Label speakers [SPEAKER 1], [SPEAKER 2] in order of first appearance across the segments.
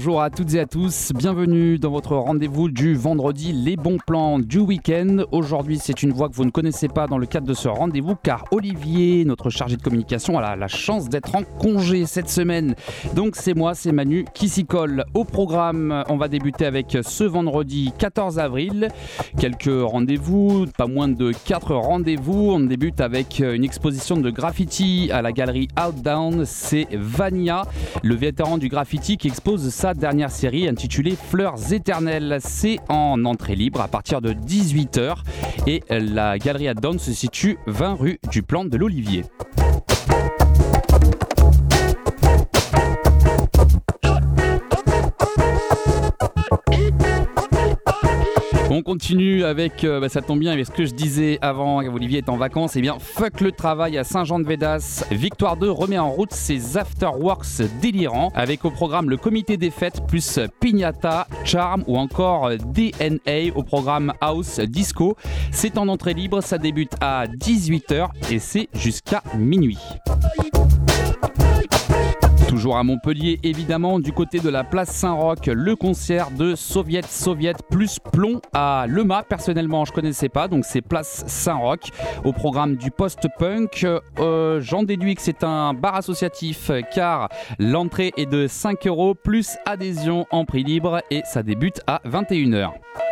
[SPEAKER 1] Bonjour à toutes et à tous, bienvenue dans votre rendez-vous du vendredi, les bons plans du week-end. Aujourd'hui, c'est une voix que vous ne connaissez pas dans le cadre de ce rendez-vous car Olivier, notre chargé de communication, a la chance d'être en congé cette semaine. Donc c'est moi, c'est Manu qui s'y colle. Au programme, on va débuter avec ce vendredi 14 avril. Quelques rendez-vous, pas moins de 4 rendez-vous. On débute avec une exposition de graffiti à la galerie Outdown. C'est Vania, le vétéran du graffiti qui expose sa dernière série intitulée Fleurs éternelles. C'est en entrée libre à partir de 18h et la galerie Outdown se situe 20 rue du Plan de l'Olivier. On continue avec, ça tombe bien avec ce que je disais avant, Olivier est en vacances, et bien fuck le travail à Saint-Jean-de-Védas. Victoire 2 remet en route ses afterworks délirants avec au programme le comité des fêtes plus Pignata, Charm ou encore DNA au programme House Disco. C'est en entrée libre, ça débute à 18h et c'est jusqu'à minuit. Toujours à Montpellier, évidemment, du côté de la place Saint-Roch, le concert de Soviet plus Plomb à Lema. Personnellement, je ne connaissais pas, donc c'est place Saint-Roch. Au programme du post-punk, j'en déduis que c'est un bar associatif car l'entrée est de 5€ plus adhésion en prix libre et ça débute à 21h.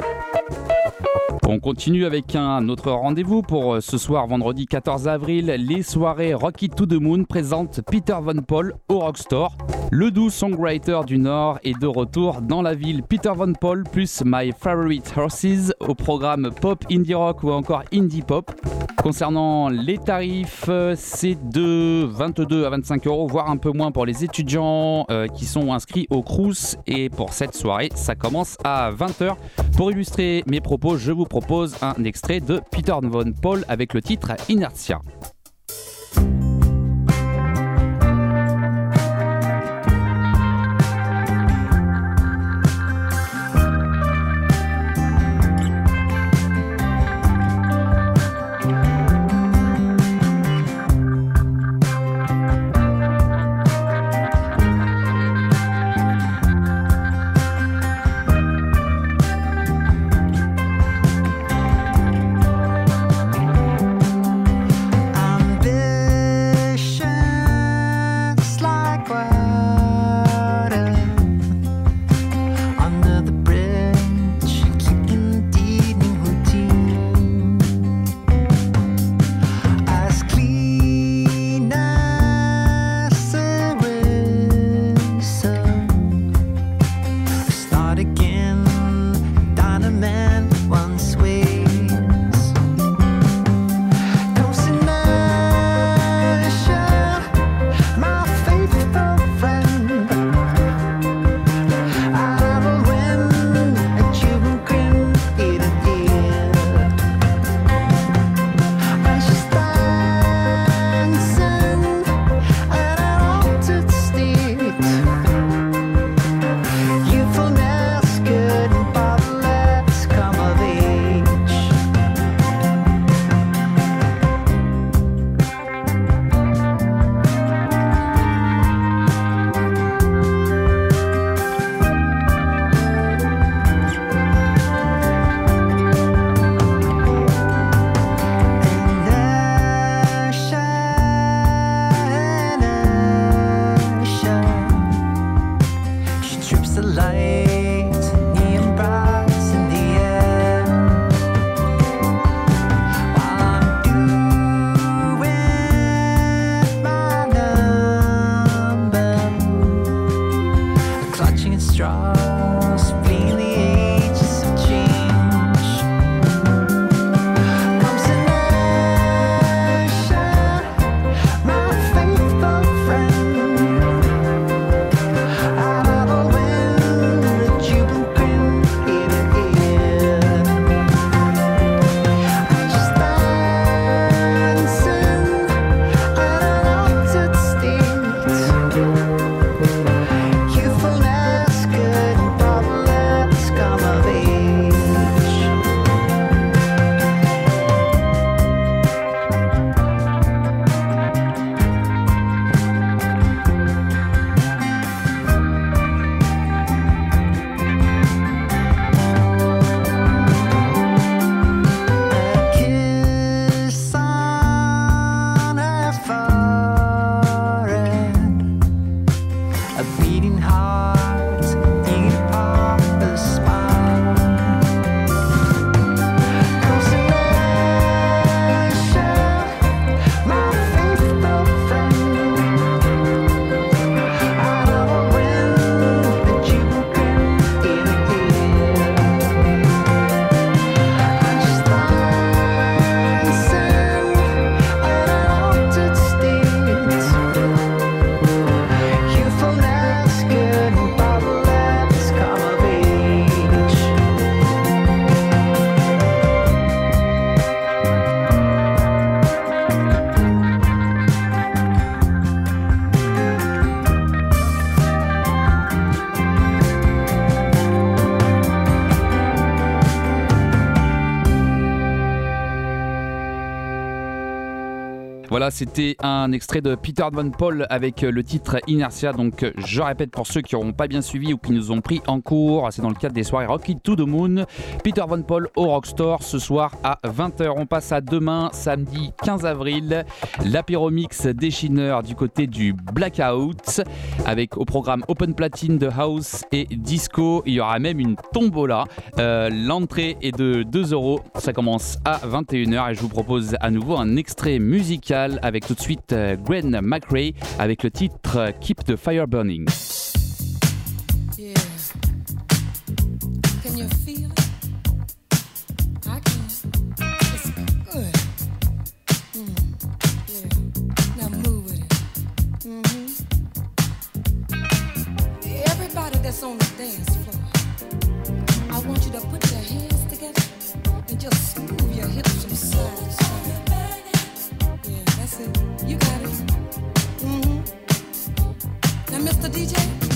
[SPEAKER 1] On continue avec un autre rendez-vous pour ce soir, vendredi 14 avril. Les soirées Rocky to the Moon présentent Peter Von Paul au Rockstore. Le doux songwriter du Nord est de retour dans la ville. Peter Von Paul plus My Favorite Horses au programme Pop, Indie Rock ou encore Indie Pop. Concernant les tarifs, c'est de 22 à 25€, voire un peu moins pour les étudiants qui sont inscrits au Crous. Et pour cette soirée, ça commence à 20h. Pour illustrer mes propos, je vous propose un extrait de Peter Von Paul avec le titre Inertia. Voilà, c'était un extrait de Peter Van Paul avec le titre Inertia. Donc je répète pour ceux qui n'auront pas bien suivi ou qui nous ont pris en cours, c'est dans le cadre des soirées Rock It to the Moon. Peter Van Paul au Rockstore ce soir à 20h. On passe à demain, samedi 15 avril. L'apéro-mix déchineur du côté du Blackout avec au programme Open Platine de House et Disco. Il y aura même une tombola. L'entrée est de 2€. Ça commence à 21h et je vous propose à nouveau un extrait musical avec tout de suite Gwen McRae avec le titre Keep the Fire Burning.
[SPEAKER 2] Yeah. Can you feel it? I can. It's good. Yeah. Now move with it. Everybody that's on the dance floor, I want you to put your hands together and just move your hips from side to side. Yeah, that's it. You got it. Now, Mr. DJ.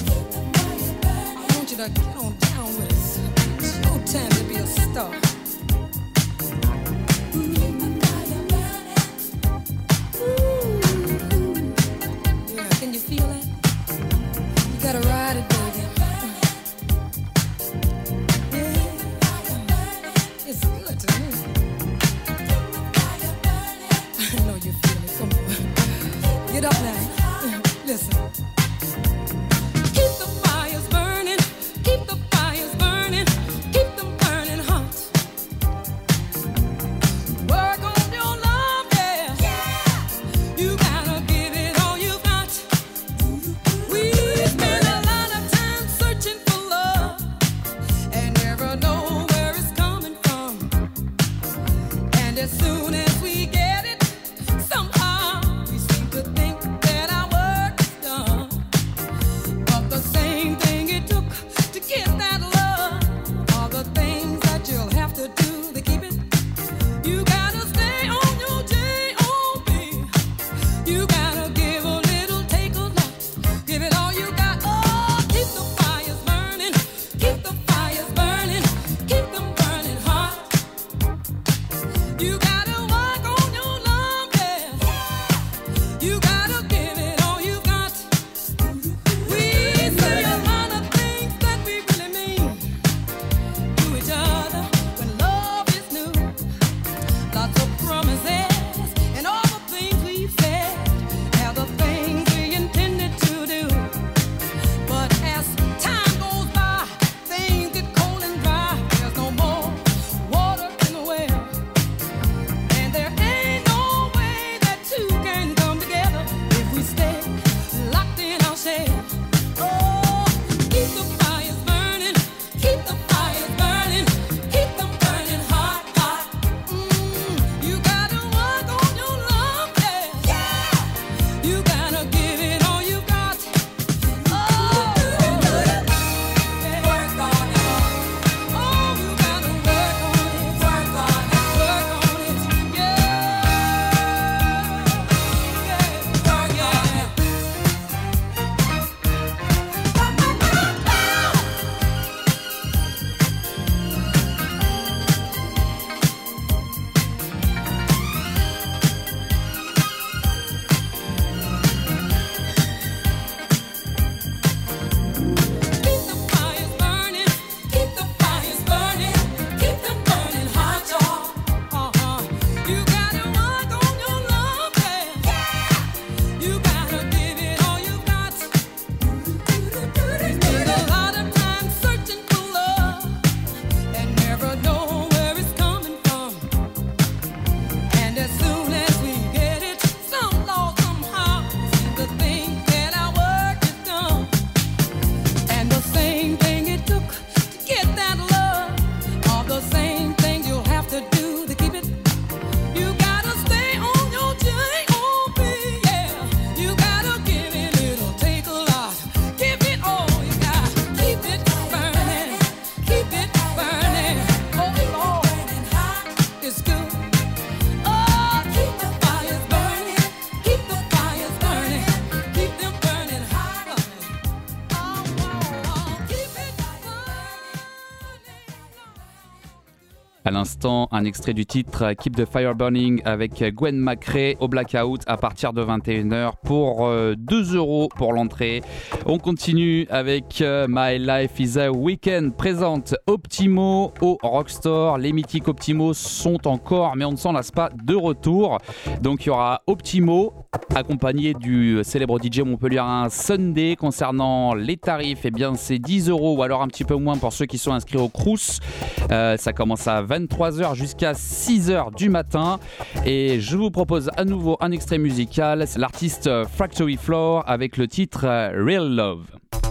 [SPEAKER 1] À l'instant, un extrait du titre Keep the Fire Burning avec Gwen McRae au Blackout à partir de 21h pour 2€ pour l'entrée. On continue avec My Life is a Weekend présente Optimo au Rockstore. Les mythiques Optimo sont encore, mais on ne s'en lasse pas, de retour. Donc il y aura Optimo accompagné du célèbre DJ montpelliérain Sunday. Concernant les tarifs, eh bien c'est 10€ ou alors un petit peu moins pour ceux qui sont inscrits au Crous. Ça commence à 23h jusqu'à 6h du matin et je vous propose à nouveau un extrait musical. C'est l'artiste Factory Floor avec le titre Real Love.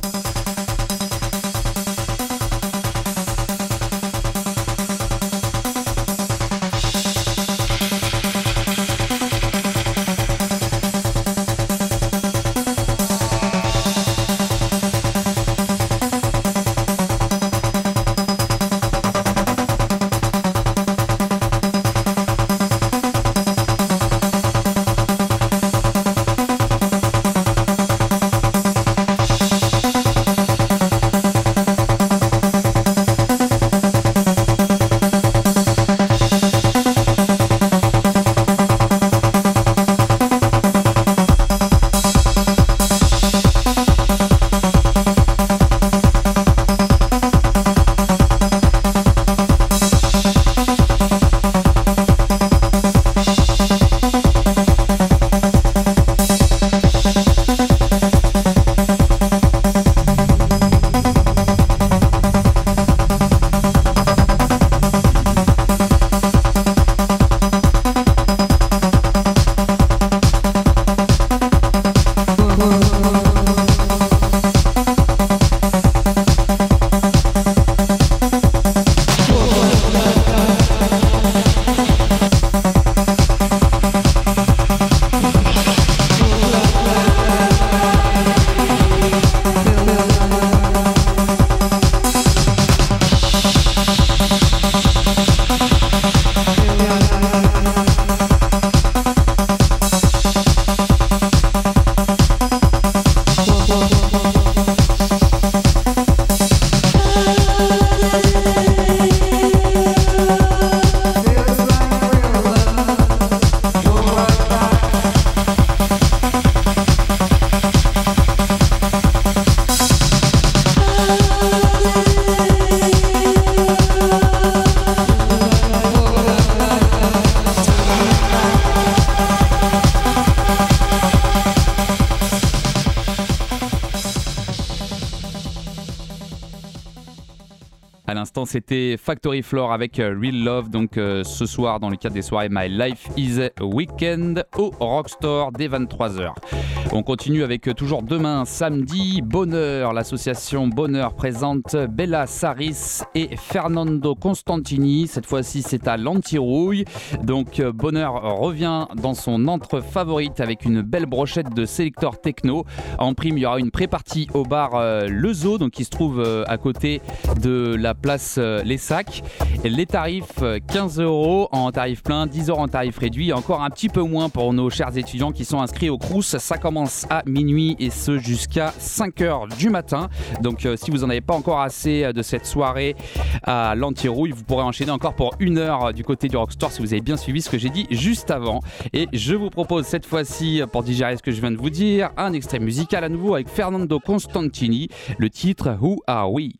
[SPEAKER 1] À l'instant, c'était Factory Floor avec Real Love, donc ce soir dans le cadre des soirées My Life is a Weekend au Rockstore dès 23h. On continue avec toujours demain, samedi, Bonheur. L'association Bonheur présente Bella Saris et Fernando Constantini. Cette fois-ci, c'est à l'Antirouille. Donc Bonheur revient dans son antre favorite avec une belle brochette de sélecteurs techno. En prime, il y aura une pré-partie au bar Le Zoo, donc qui se trouve à côté de la place Les Sacs. Et les tarifs 15€ en tarif plein, 10€ en tarif réduit, et encore un petit peu moins pour nos chers étudiants qui sont inscrits au Crous. Ça commence à minuit et ce jusqu'à 5h du matin. Donc si vous n'en avez pas encore assez de cette soirée à l'Antirouille, vous pourrez enchaîner encore pour 1h du côté du Rockstore si vous avez bien suivi ce que j'ai dit juste avant. Et je vous propose cette fois-ci, pour digérer ce que je viens de vous dire, un extrait musical à nouveau avec Fernando Constantini, le titre Who Are We?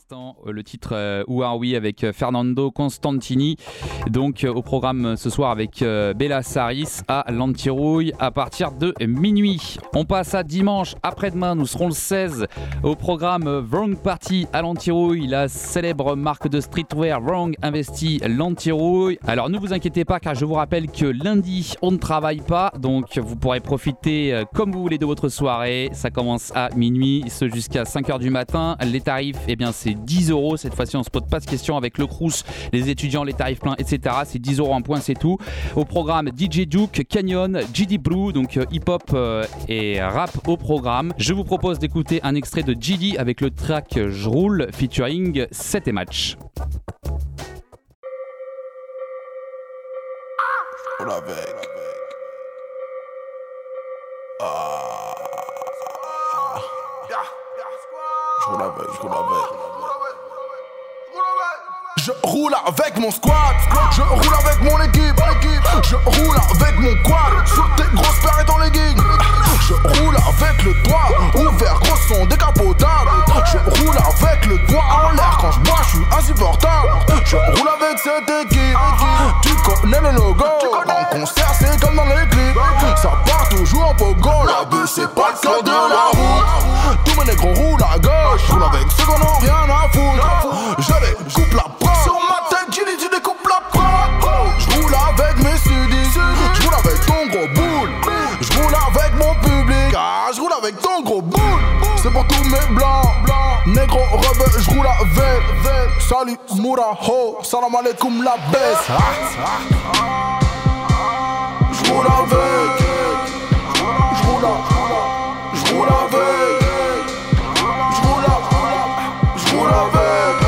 [SPEAKER 1] l'instant, le titre Who Are We avec Fernando Constantini. Donc au programme ce soir avec Bella Saris à l'Antirouille à partir de minuit. On passe à dimanche après-demain, nous serons le 16 au programme Wrong Party à l'Antirouille, la célèbre marque de streetwear Wrong investit l'Antirouille. Alors ne vous inquiétez pas car je vous rappelle que lundi on ne travaille pas, donc vous pourrez profiter comme vous voulez de votre soirée. Ça commence à minuit, ce jusqu'à 5h du matin. Les tarifs, eh bien c'est 10 €. Cette fois-ci on se pose pas de questions avec le Crous, les étudiants, les tarifs pleins, etc. C'est 10 € un point, c'est tout. Au programme DJ Duke, Canyon, GD Blue, donc hip-hop et rap au programme. Je vous propose d'écouter un extrait de GD avec le track Je roule featuring 7 et Match.
[SPEAKER 3] On avec. Je roule avec mon squad, je roule avec mon équipe, je roule avec mon quad, sur tes grosses paires dans les gigs. Je roule avec le toit ouvert, gros son décapotable. Je roule avec le doigt en l'air, quand je bois je suis insupportable. Je roule avec cette équipe, tu connais le logo. En concert c'est comme dans les clips, ça part toujours en pogo. La bus c'est pas le code de la route. Tous mes négros roulent à gauche, je roule avec ceux qu'on en rien à foutre. Je les coupe la porte, sur ma tête tu découpes la porte. Je roule avec mes sudis, je roule avec ton gros boule. Je roule avec mon public, je roule avec ton gros boule. C'est pour tous mes blancs, négro rebelle, je roule avec. Salut Mouraho, salam alaikum la baisse. Je roule avec, je roule avec, je roule avec, je roule avec,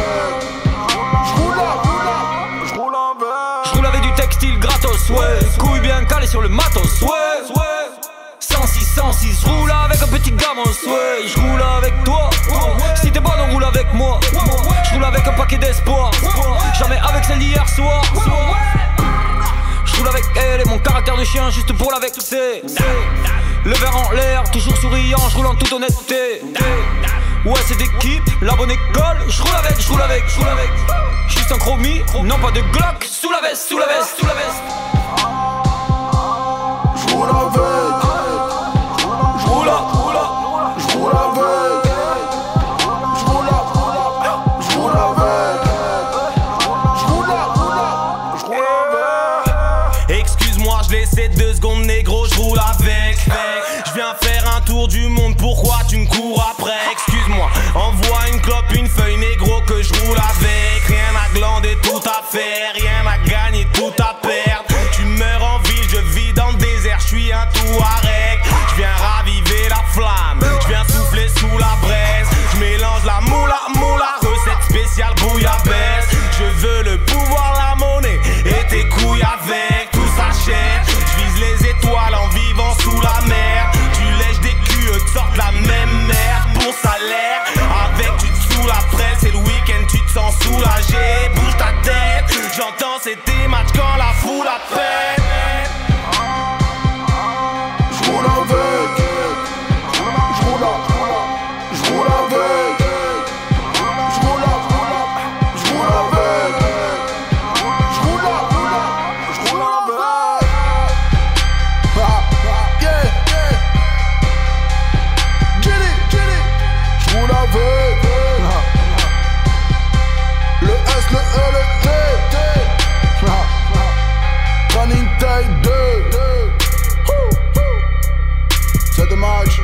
[SPEAKER 3] je
[SPEAKER 4] roule avec du textile gratos, ouais. Couille bien calé sur le matos, ouais. 106, je roule avec un petit gamos, ouais. Je roule avec toi, si t'es bonne on roule avec moi. Je roule avec un paquet d'espoir, jamais avec celle d'hier soir. Je roule avec elle et mon caractère de chien juste pour la vexer. Le verre en l'air, toujours souriant, je roule en toute honnêteté. Ouais c'est d'équipe, la bonne école, je roule avec. Juste un chromie, non pas de Glock, sous la veste.
[SPEAKER 3] Je roule avec.
[SPEAKER 4] Excuse-moi, je laissais 2 secondes négro, je roule avec. Je viens faire un tour du monde, pourquoi tu me cours après? Excuse-moi, envoie une clope, une feuille négro que je roule avec. Rien à glander, tout à faire, rien à gagner, tout à perdre. Tu meurs en ville, je vis dans le désert, je suis un Touareg. Je viens raviver la flamme, je viens souffler sous la braise. Je mélange la moula, recette spéciale bouillabaisse. Je veux le pouvoir, la monnaie et tes couilles avec. Tout s'achète, je vise les étoiles en vivant sous la mer. Tu lèches des culs, eux te sortent la même merde pour salaire. Avec tu te sous la presse et le week-end tu te sens soulagé. Bouge ta tête, j'entends c'était match quand la foule appelle.
[SPEAKER 3] Je roule avec, je roule avec, je roule avec, je roule avec, je roule avec, je roule avec. Yeah, get it, je roule avec. Le S, le E, le T, running take 2. C'est dommage.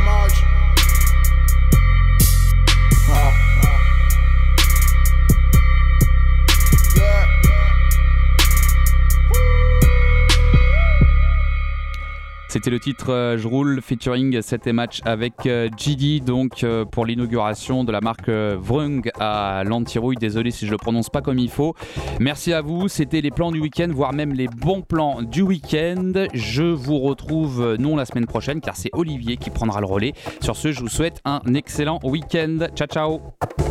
[SPEAKER 1] C'était le titre Je roule featuring 7 et Match avec GD, donc pour l'inauguration de la marque Wrong à l'Antirouille. Désolé si je le prononce pas comme il faut. Merci à vous, c'était les plans du week-end, voire même les bons plans du week-end. Je vous retrouve non la semaine prochaine car c'est Olivier qui prendra le relais. Sur ce, je vous souhaite un excellent week-end. Ciao ciao.